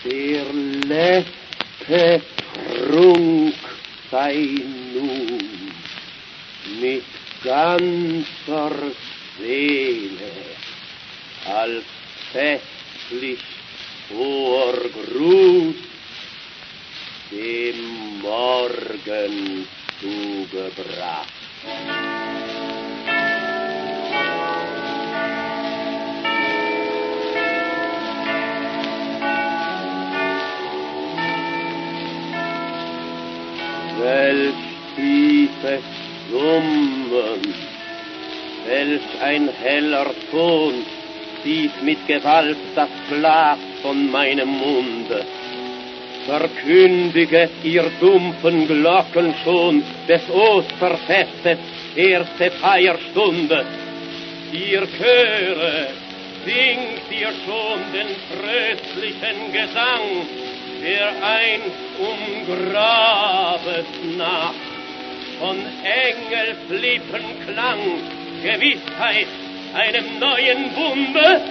Der letzte Trunk sei nun mit ganzer Seele als festlich hoher Gruß dem Morgen zugebracht. Welch tiefe Summen, welch ein heller Ton zieht mit Gewalt das Glas von meinem Munde. Verkündige ihr dumpfen Glocken schon des Osterfestes erste Feierstunde. Ihr Chöre, singt ihr schon den tröstlichen Gesang, der einst Grabesnacht von Engelslippen klang, Gewissheit einem neuen Bunde.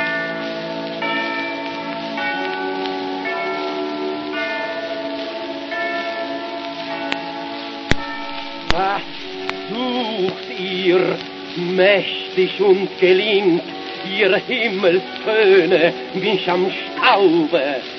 Was sucht ihr mächtig und gelingt, ihr Himmelstöne mich am Staube?